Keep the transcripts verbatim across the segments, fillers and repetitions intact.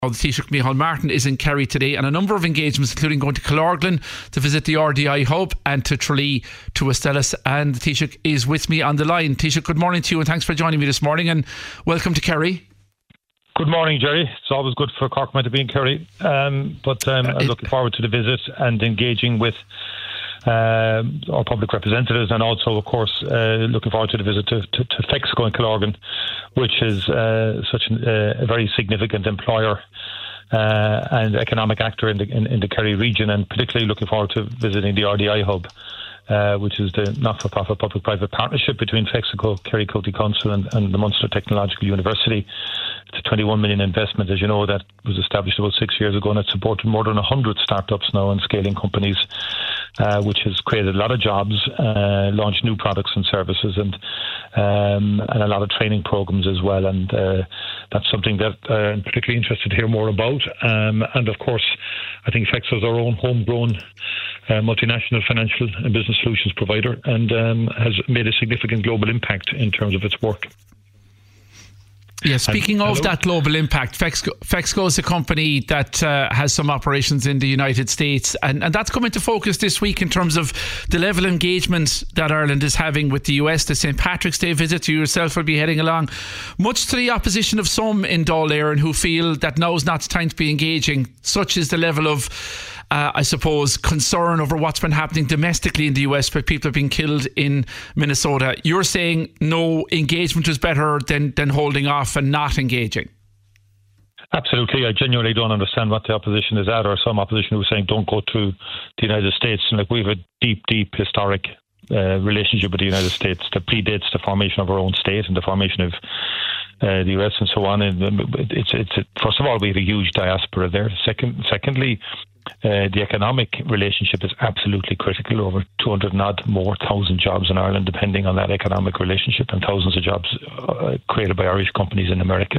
The Taoiseach Micheál Martin is in Kerry today, and a number of engagements, including going to Killorglin to visit the R D I hub and to Tralee to Estellas. And the Taoiseach is with me on the line. Taoiseach, good morning to you, and thanks for joining me this morning, and welcome to Kerry. Good morning, Jerry. It's always good for Corkman to be in Kerry, um, but um, I'm looking forward to the visit and engaging with uh, our public representatives, and also, of course, uh, looking forward to the visit to, to, to Fexco in Killorglin, which is uh, such an, uh, a very significant employer uh, and economic actor in the in, in the Kerry region, and particularly looking forward to visiting the R D I hub, Uh, which is the not-for-profit public-private partnership between Fexco, Kerry County Council and, and the Munster Technological University. It's a twenty-one million investment, as you know, that was established about six years ago, and it's supported more than one hundred startups now and scaling companies, uh, which has created a lot of jobs, uh, launched new products and services, and um, and a lot of training programs as well. And uh, that's something that uh, I'm particularly interested to hear more about. Um, and of course, I think Fexco is our own homegrown uh, multinational financial and business solutions provider, and um, has made a significant global impact in terms of its work. Yeah, speaking and, of hello? that global impact, Fexco, Fexco is a company that uh, has some operations in the United States, and, and that's come into focus this week in terms of the level of engagement that Ireland is having with the U S. The Saint Patrick's Day visit, you yourself will be heading along, much to the opposition of some in Dáil Éireann who feel that now's not the time to be engaging. Such is the level of Uh, I suppose, concern over what's been happening domestically in the U S, where people have been killed in Minnesota. You're saying no, engagement is better than, than holding off and not engaging. Absolutely. I genuinely don't understand what the opposition is at, or some opposition who is saying don't go to the United States. And like, we have a deep, deep historic uh, relationship with the United States that predates the formation of our own state and the formation of uh, the U S and so on. And it's, it's, it, first of all, we have a huge diaspora there. Second, secondly, Uh, the economic relationship is absolutely critical. Over two hundred and odd more thousand jobs in Ireland depending on that economic relationship, and thousands of jobs uh, created by Irish companies in America.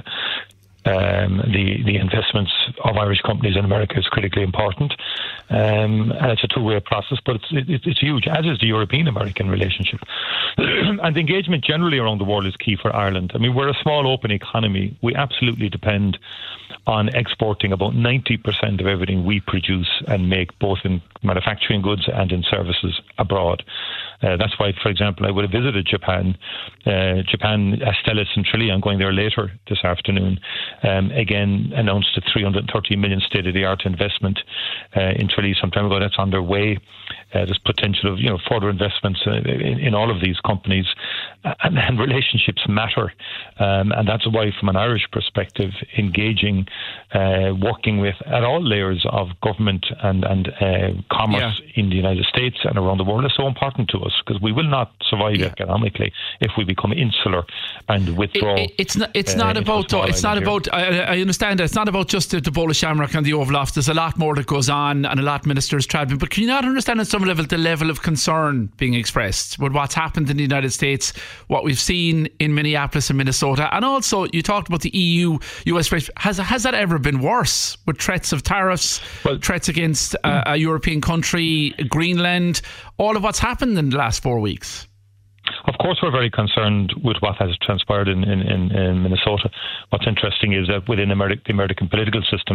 Um, the, the investments of Irish companies in America is critically important, um, and it's a two-way process, but it's, it, it's huge, as is the European-American relationship. And engagement generally around the world is key for Ireland. I mean, we're a small open economy. We absolutely depend on exporting about ninety percent of everything we produce and make, both in manufacturing goods and in services abroad. Uh, that's why, for example, I would have visited Japan, uh, Japan, Estellas and Tralee. I'm going there later this afternoon. Um, again, announced a three hundred thirty million state-of-the-art investment uh, in Tralee some time ago. That's underway. Uh, there's potential of, you know, further investments uh, in, in all of these companies, uh, and, and relationships matter. Um, and that's why, from an Irish perspective, engaging, uh, working with at all layers of government and, and uh, commerce yeah. in the United States and around the world is so important to us, because we will not survive yeah. economically if we become insular and withdraw. It, it, it's not. It's uh, not about. Though, it's not about. I, I understand that it's not about just the, the bowl of shamrock and the Oval Office. There's a lot more that goes on, and a lot ministers travelling. But can you not understand at some level the level of concern being expressed with what's happened in the United States, what we've seen in Minneapolis and Minnesota, and also you talked about the E U U S has has that ever been worse, with threats of tariffs, well, threats against uh, a European country, Greenland, all of what's happened in the last four weeks? Of course, we're very concerned with what has transpired in, in, in, in Minnesota. What's interesting is that within Ameri- the American political system,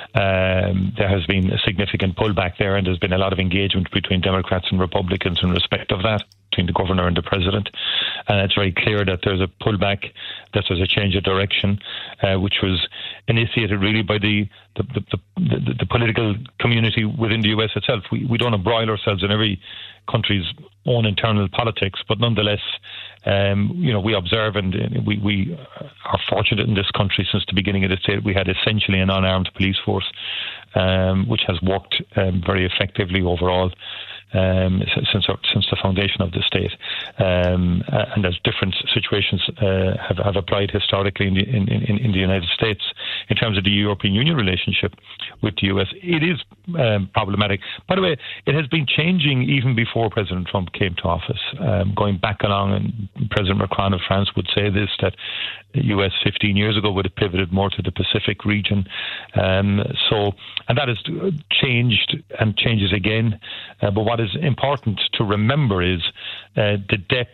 um, there has been a significant pullback there, and there's been a lot of engagement between Democrats and Republicans in respect of that, between the governor and the president. And it's very clear that there's a pullback, that there's a change of direction, uh, which was initiated really by the the, the, the, the the political community within the U S itself. We, we don't embroil ourselves in every country's own internal politics, but nonetheless, um, you know, we observe, and we, we are fortunate in this country since the beginning of the state. We had essentially an unarmed police force, um, which has worked um, very effectively overall. Um, since our, since the foundation of the state, um, and as different situations uh, have, have applied historically in the, in, in, in the United States. In terms of the European Union relationship with the U S, it is um, problematic. By the way, it has been changing even before President Trump came to office. Um, going back along, and President Macron of France would say this, that the U S fifteen years ago would have pivoted more to the Pacific region. Um, so, and that has changed and changes again. Uh, but what is important to remember is uh, the depth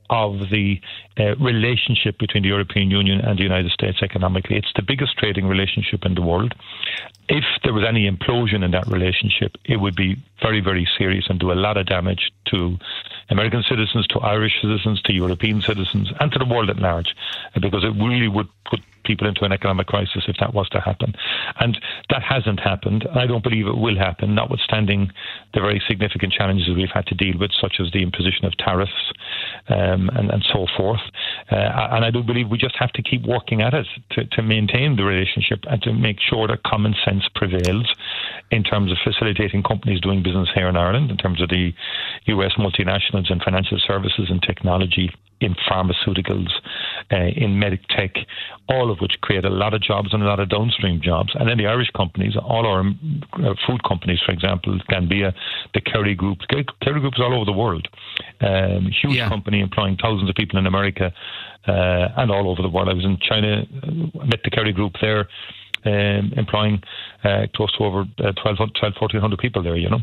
of the uh, relationship between the European Union and the United States economically. It's the biggest trading relationship in the world. If there was any implosion in that relationship, it would be very, very serious and do a lot of damage to American citizens, to Irish citizens, to European citizens, and to the world at large, because it really would put people into an economic crisis if that was to happen. And that hasn't happened. I don't believe it will happen, notwithstanding the very significant challenges we've had to deal with, such as the imposition of tariffs um, and, and so forth. Uh, and I do believe we just have to keep working at it to, to maintain the relationship and to make sure that common sense prevails in terms of facilitating companies doing business here in Ireland, in terms of the U S multinationals in financial services and technology, in pharmaceuticals, uh, in medic tech, all of which create a lot of jobs and a lot of downstream jobs. And then the Irish companies, all our uh, food companies, for example, Glanbia, the Kerry Group. Kerry Group is all over the world. Um, huge yeah. company employing thousands of people in America uh, and all over the world. I was in China, uh, met the Kerry Group there. Um, employing uh, close to over uh, twelve, fourteen hundred people there, you know.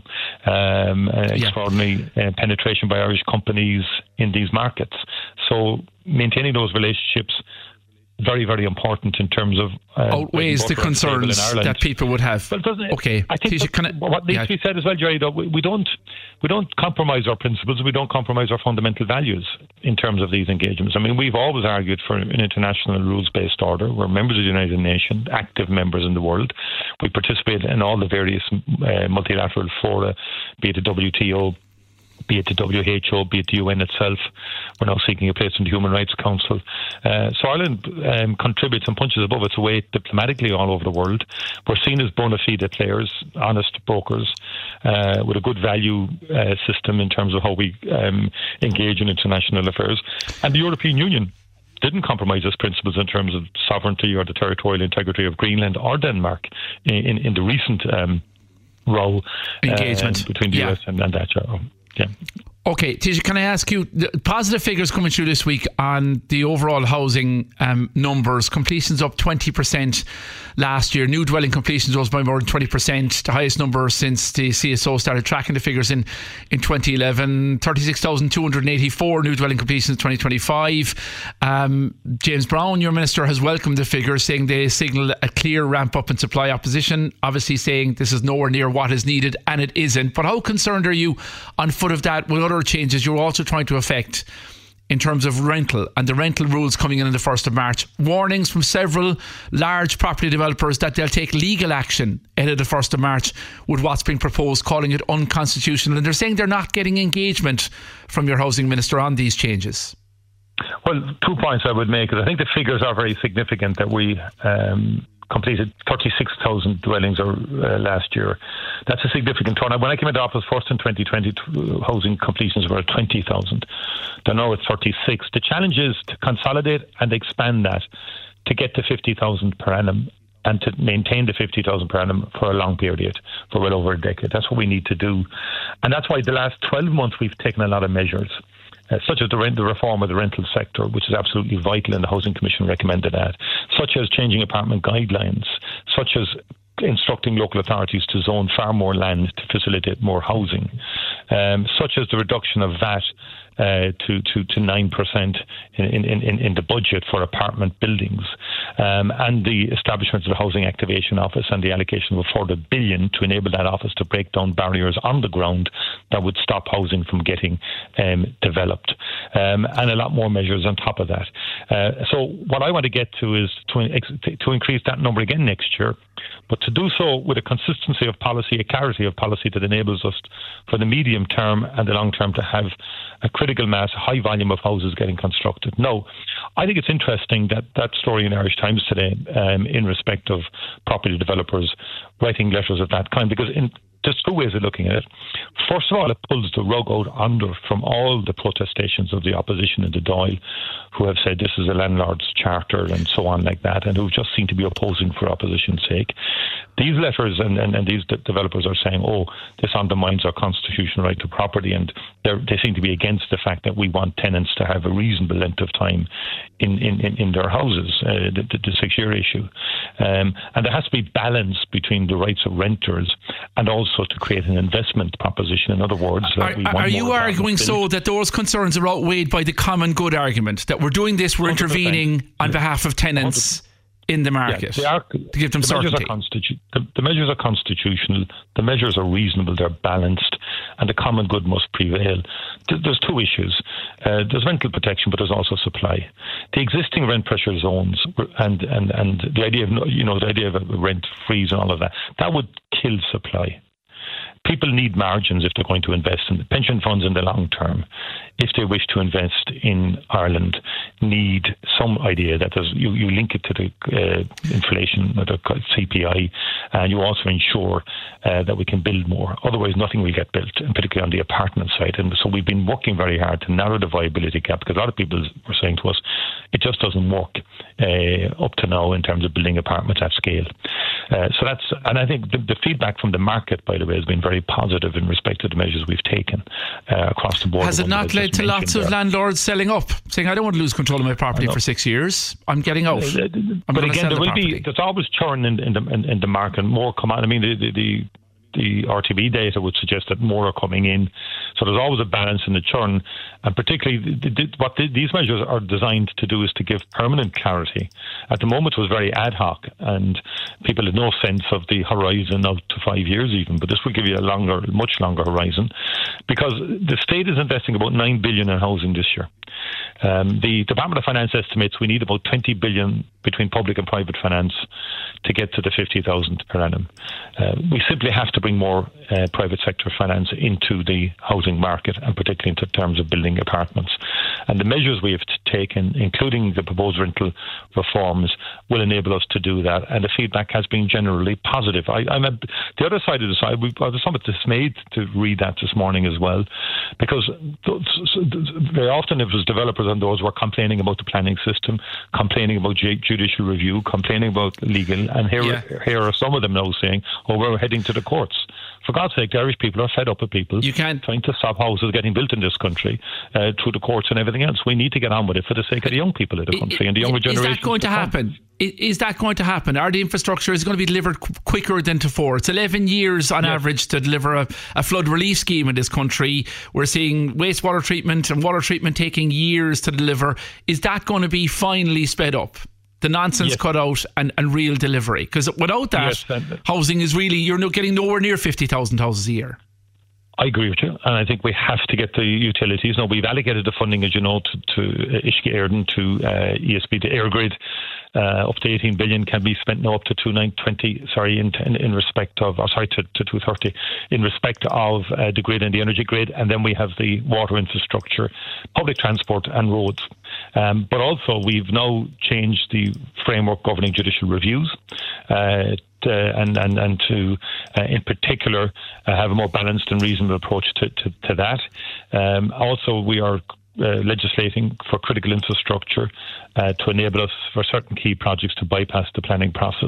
Um, uh, yeah. Extraordinary uh, penetration by Irish companies in these markets. So maintaining those relationships, very, very important in terms of uh, outweighs the concerns that people would have. Well, doesn't it? Okay. I think Tisha, what, I, what needs yeah. to be said as well, Jerry, though, we, we don't we don't compromise our principles, we don't compromise our fundamental values in terms of these engagements. I mean, we've always argued for an international rules-based order. We're members of the United Nations, active members in the world. We participate in all the various uh, multilateral fora, be it the W T O, be it the W H O, be it the U N itself. We're now seeking a place in the Human Rights Council. Uh, so Ireland um, contributes and punches above its weight diplomatically all over the world. We're seen as bona fide players, honest brokers, uh, with a good value uh, system in terms of how we um, engage in international affairs. And the European Union didn't compromise its principles in terms of sovereignty or the territorial integrity of Greenland or Denmark in, in, in the recent um, row engagement uh, between the yeah. U S and, and that. Yeah. Okay, Tisha, can I ask you, the positive figures coming through this week on the overall housing um, numbers, completions up twenty percent last year, new dwelling completions rose by more than twenty percent, the highest number since the C S O started tracking the figures in, in twenty eleven, thirty-six thousand two hundred eighty-four new dwelling completions in twenty twenty-five. Um, James Browne, your minister, has welcomed the figures, saying they signal a clear ramp up in supply. Opposition obviously saying this is nowhere near what is needed, and it isn't. But how concerned are you on foot of that with other changes you're also trying to affect in terms of rental and the rental rules coming in on the first of March? Warnings from several large property developers that they'll take legal action ahead of the first of March with what's being proposed, calling it unconstitutional. And they're saying they're not getting engagement from your housing minister on these changes. Well, two points I would make is I think the figures are very significant that we um, completed thirty-six thousand dwellings or, uh, last year. That's a significant turnout. When I came into office first in twenty twenty, housing completions were at twenty thousand. They're now at thirty-six. The challenge is to consolidate and expand that to get to fifty thousand per annum and to maintain the fifty thousand per annum for a long period, for well over a decade. That's what we need to do. And that's why the last twelve months we've taken a lot of measures. Uh, such as the, rent, the reform of the rental sector, which is absolutely vital, and the Housing Commission recommended that, such as changing apartment guidelines, such as instructing local authorities to zone far more land to facilitate more housing, um, such as the reduction of V A T uh, to, to, to nine percent in, in, in, in the budget for apartment buildings, um, and the establishment of the Housing Activation Office and the allocation of a further billion to enable that office to break down barriers on the ground that would stop housing from getting um, developed, um, and a lot more measures on top of that. Uh, so what I want to get to is to, to increase that number again next year, but to do so with a consistency of policy, a clarity of policy that enables us for the medium term and the long term to have a critical mass, a high volume of houses getting constructed. Now, I think it's interesting that that story in Irish Times today, um, in respect of property developers writing letters of that kind, because in there's two ways of looking at it. First of all, it pulls the rug out under from all the protestations of the opposition in the Dáil, who have said this is a landlord's charter and so on like that, and who just seem to be opposing for opposition's sake. These letters and, and, and these de- developers are saying, oh, this undermines our constitutional right to property, and they seem to be against the fact that we want tenants to have a reasonable length of time in, in, in, in their houses, uh, the, the, the six-year issue. Um, and there has to be balance between the rights of renters and also also to create an investment proposition. In other words, are, we are you arguing so that those concerns are outweighed by the common good argument that we're doing this, we're one hundred percent intervening on behalf of tenants one hundred percent in the market yeah, are, to give them the certainty? Measures are constitu- the, the measures are constitutional, the measures are reasonable, they're balanced, and the common good must prevail. Th- there's two issues. Uh, there's rental protection, but there's also supply. The existing rent pressure zones and, and, and the idea of, you know, the idea of a rent freeze and all of that, that would kill supply. People need margins if they're going to invest in the pension funds in the long term. If they wish to invest in Ireland, need some idea that there's, you, you link it to the uh, inflation, the C P I, and you also ensure uh, that we can build more. Otherwise, nothing will get built, and particularly on the apartment side. And so we've been working very hard to narrow the viability gap, because a lot of people were saying to us, it just doesn't work uh, up to now in terms of building apartments at scale. Uh, so that's, and I think the, the feedback from the market, by the way, has been very positive in respect to the measures we've taken uh, across the board. Has it not led to lots of there. landlords selling up, saying, I don't want to lose control of my property for six years, I'm getting out? Uh, I'm but again, there the will property. be, there's always churn in, in, the, in, in the market, more come on. I mean, the, the, the The R T B data would suggest that more are coming in. So there's always a balance in the churn. And particularly the, the, what the, these measures are designed to do is to give permanent clarity. At the moment it was very ad hoc and people had no sense of the horizon out to five years even. But this will give you a longer, much longer horizon, because the state is investing about nine billion in housing this year. Um, the Department of Finance estimates we need about twenty billion between public and private finance to get to the fifty thousand per annum. Uh, we simply have to bring more uh, private sector finance into the housing market, and particularly in terms of building apartments. And the measures we have taken, including the proposed rental reforms, will enable us to do that. And the feedback has been generally positive. I, I'm a, the other side of the side, we, I was somewhat dismayed to read that this morning as well, because those, very often it was developers and those were complaining about the planning system, complaining about judicial review, complaining about legal, and here, yeah. here are some of them now saying, oh, we're heading to the courts. For God's sake, the Irish people are fed up with people you can't, trying to stop houses getting built in this country uh, through the courts and everything else. We need to get on with it for the sake of the young people of the country it, and the younger generation. Is that going to happen? Is that going to happen? Are the infrastructure is going to be delivered qu- quicker than before? It's eleven years on yes. average to deliver a, a flood relief scheme in this country. We're seeing wastewater treatment and water treatment taking years to deliver. Is that going to be finally sped up? The nonsense yes. cut out and, and real delivery? Because without that, yes, housing is really, you're not getting nowhere near fifty thousand houses a year. I agree with you, and I think we have to get the utilities. Now, we've allocated the funding, as you know, to, to Uisce Éireann, to uh, E S B, to EirGrid. Uh, up to eighteen billion can be spent now, up to two nine twenty. Sorry, in, in in respect of, or sorry, to, to two thirty in respect of uh, the grid and the energy grid, and then we have the water infrastructure, public transport, and roads. Um, but also, we've now changed the framework governing judicial reviews. Uh, Uh, and, and, and to, uh, in particular, uh, have a more balanced and reasonable approach to, to, to that. Um, also, we are uh, legislating for critical infrastructure uh, to enable us for certain key projects to bypass the planning process,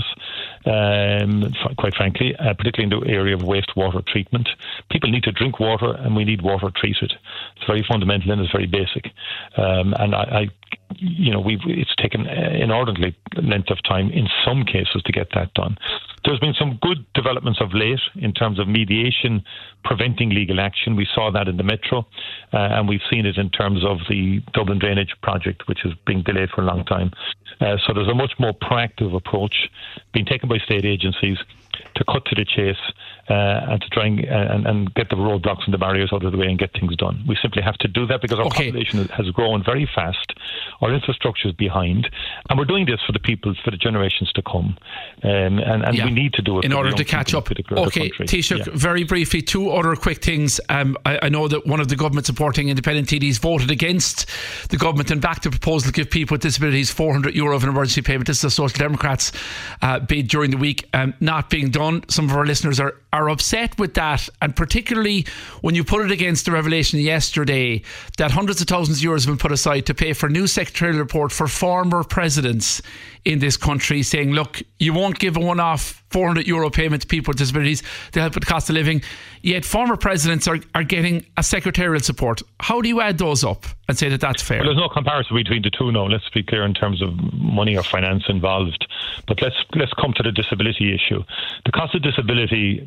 um, f- quite frankly, uh, particularly in the area of wastewater treatment. People need to drink water and we need water treated. It's very fundamental and it's very basic. Um, and I, I you know, we've it's taken inordinately length of time in some cases to get that done. There's been some good developments of late in terms of mediation preventing legal action. We saw that in the Metro, uh, and we've seen it in terms of the Dublin Drainage project, which is being delayed for a long time. Uh, so there's a much more proactive approach being taken by state agencies to cut to the chase uh, and to try and, and, and get the roadblocks and the barriers out of the way and get things done. We simply have to do that because our okay. population has grown very fast. Our infrastructure is behind, and we're doing this for the people, for the generations to come. Um, and and yeah. we need to do it in order to catch up. Okay, Taoiseach, yeah. very briefly, two other quick things. Um, I, I know that one of the government supporting independent T Ds voted against the government and backed the proposal to give people with disabilities four hundred euro of an emergency payment. This is a Social Democrats uh, bid during the week, um, not being done. Some of our listeners are, are upset with that, and particularly when you put it against the revelation yesterday that hundreds of thousands of euros have been put aside to pay for new secretarial report for former presidents in this country, saying, look, you won't give a one-off four hundred euro payment to people with disabilities to help with the cost of living, yet former presidents are, are getting a secretarial support. How do you add those up and say that that's fair? Well, there's no comparison between the two now, let's be clear, in terms of money or finance involved. But let's let's come to the disability issue. The cost of disability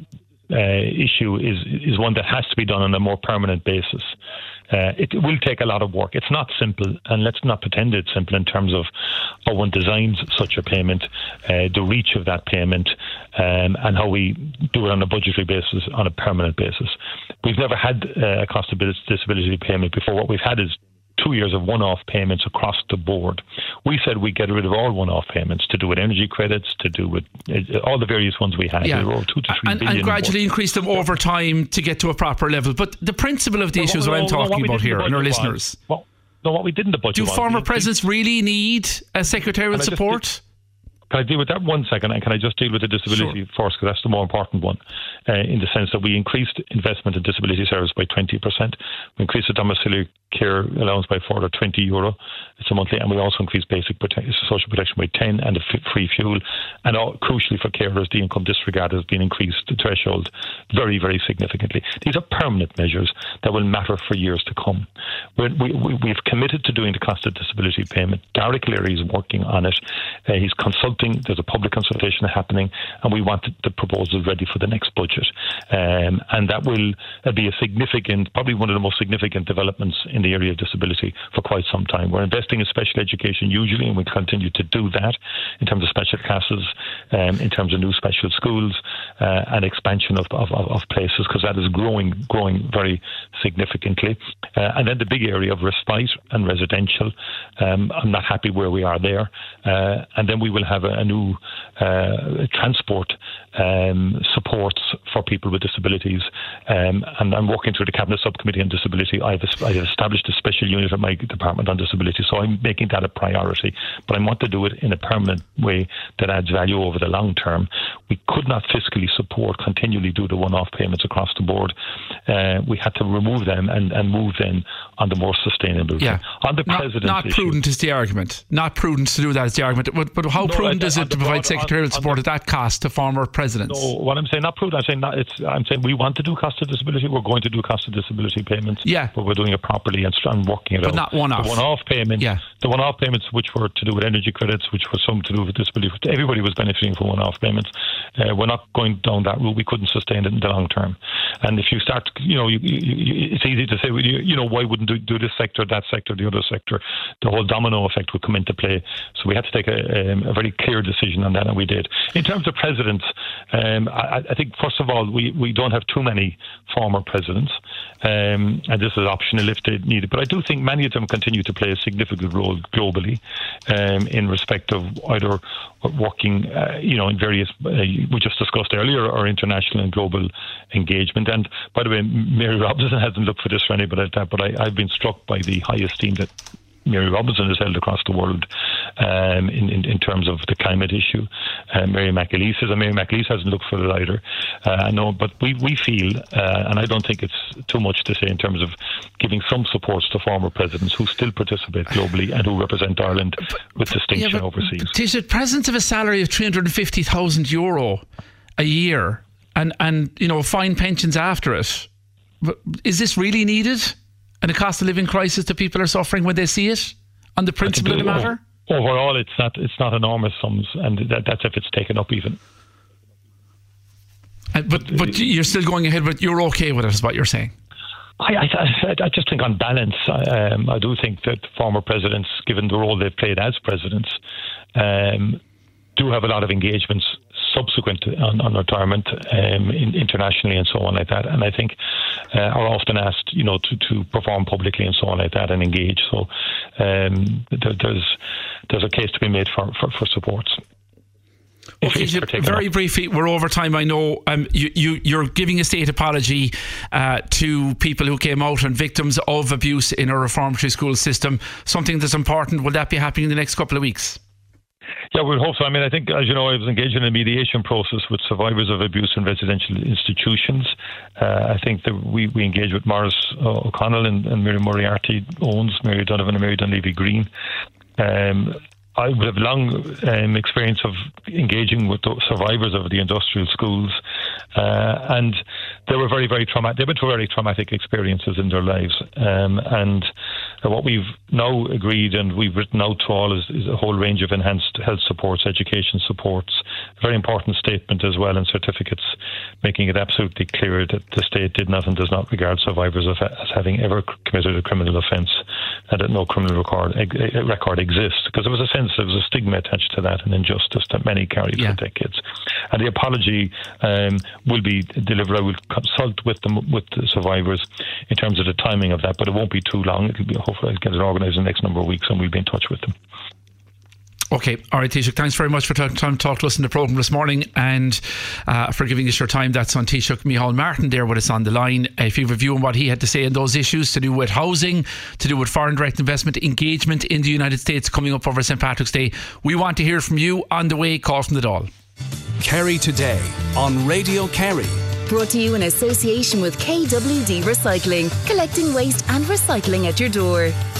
uh, issue is is one that has to be done on a more permanent basis. Uh, it will take a lot of work. It's not simple, and let's not pretend it's simple in terms of how one designs such a payment, uh, the reach of that payment, um, and how we do it on a budgetary basis, on a permanent basis. We've never had uh, a cost of disability payment before. What we've had is two years of one-off payments across the board. We said we'd get rid of all one-off payments to do with energy credits, to do with uh, all the various ones we had. Yeah. We were two to three and, billion and gradually more. increase them over time to get to a proper level. But the principle of the well, issue is well, what I'm well, talking what about here, and our was, listeners. Well, no, what we did in the budget Do was... former we, presidents really need a secretarial support? Just, Can I deal with that one second? And can I just deal with the disability Sure. first? Because that's the more important one, uh, in the sense that we increased investment in disability service by twenty percent. We increased the domiciliary care allowance by further twenty euro. It's a monthly, and we also increased basic prote- social protection by ten, and the f- free fuel. And all, crucially for carers, the income disregard has been increased, the threshold, very, very significantly. These are permanent measures that will matter for years to come. We're, we, we, we've committed to doing the cost of disability payment. Derek Leary is working on it. Uh, he's consulting. There's a public consultation happening, and we want the proposal ready for the next budget. Um, and that will uh, be a significant, probably one of the most significant developments in the area of disability for quite some time. We're investing in special education usually, and we continue to do that in terms of special classes, um, in terms of new special schools, uh, and expansion of, of, of places, because that is growing, growing very significantly. Uh, and then the big area of respite and residential, um, I'm not happy where we are there. Uh, and then we will have a, a new uh, transport um, supports for people with disabilities. Um, and I'm working through the Cabinet Subcommittee on Disability. I've, I've established a special unit at my department on disability, so I'm making that a priority. But I want to do it in a permanent way that adds value over the long term. We could not fiscally support, continually do the one-off payments across the board. Uh, we had to remove them and, and move them on the more sustainable. Yeah. On the not, president's not issue, prudent is the argument. Not prudent to do that is the argument. But, but how No, prudent I- is on it the to provide broad- secretarial on- on support the- at that cost to former presidents? No, what I'm saying, not prudent. I'm saying not. It's. I'm saying we want to do cost of disability. We're going to do cost of disability payments. Yeah. But we're doing it properly and, and working it But out. not one-off. The one-off payments. Yeah. The one-off payments, which were to do with energy credits, which were some to do with disability. Everybody was benefiting from one-off payments. Uh, we're not going down that route. We couldn't sustain it in the long term. And if you start, you know, you, you, you, it's easy to say, well, you, you know, why wouldn't do, do this sector, that sector, the other sector? The whole domino effect would come into play. So we had to take a, um, a very clear decision on that, and we did. In terms of presidents, um, I, I think first of all we, we don't have too many former presidents, um, and this is optional if they need it. But I do think many of them continue to play a significant role globally, um, in respect of either working, uh, you know, in various uh, we just discussed earlier, or international and global engagement. And by the way, Mary Robinson hasn't looked for this for anybody like that, but I, I've been struck by the high esteem that Mary Robinson has held across the world, um, in, in, in terms of the climate issue. Uh, Mary McAleese is, and Mary McAleese hasn't looked for it either. Uh, no, but we, we feel, uh, and I don't think it's too much to say in terms of giving some supports to former presidents who still participate globally and who represent Ireland with distinction yeah, but overseas. Is it presence of a salary of three hundred fifty thousand euro a year and, and, you know, fine pensions after it? Is this really needed? And the cost of living crisis that people are suffering when they see it on the principle of the matter? Overall, it's not it's not enormous sums, and that, that's if it's taken up even. Uh, but but you're still going ahead, but you're okay with it, is what you're saying? I, I, I just think on balance, um, I do think that former presidents, given the role they've played as presidents, um, do have a lot of engagements subsequent on, on retirement, um, in, internationally and so on like that. And I think uh, are often asked, you know, to, to perform publicly and so on like that and engage. So um, there, there's there's a case to be made for, for, for supports. Okay, very up. briefly, we're over time. I know um, you, you, you're giving a state apology uh, to people who came out and victims of abuse in our reformatory school system. Something that's important. Will that be happening in the next couple of weeks? Yeah, we hope so. I mean, I think, as you know, I was engaged in a mediation process with survivors of abuse in residential institutions. Uh, I think that we, we engage with Morris O'Connell and, and Mary Moriarty Owens, Mary Donovan and Mary Dunleavy Green. Um, I have long um, experience of engaging with the survivors of the industrial schools, uh, and they were very, very traumatic. They went through very traumatic experiences in their lives, um, and Uh, what we've now agreed and we've written out to all is, is a whole range of enhanced health supports, education supports, a very important statement as well in certificates, making it absolutely clear that the state did not and does not regard survivors of, as having ever committed a criminal offence, and that no criminal record, record exists, because there was a sense, there was a stigma attached to that, and injustice that many carried yeah. for decades. And the apology um, will be delivered. I will consult with them, with the survivors in terms of the timing of that, but it won't be too long. It'll be, hopefully I'll get it organised in the next number of weeks, and we'll be in touch with them. Okay, all right, Taoiseach, thanks very much for taking time to talk to us in the programme this morning, and uh, for giving us your time. That's on Taoiseach Micheál Martin there with us on the line. If you review what he had to say on those issues to do with housing, to do with foreign direct investment, engagement in the United States coming up over Saint Patrick's Day, we want to hear from you on the way. Call from the Dáil. Kerry Today on Radio Kerry. Brought to you in association with K W D Recycling, collecting waste and recycling at your door.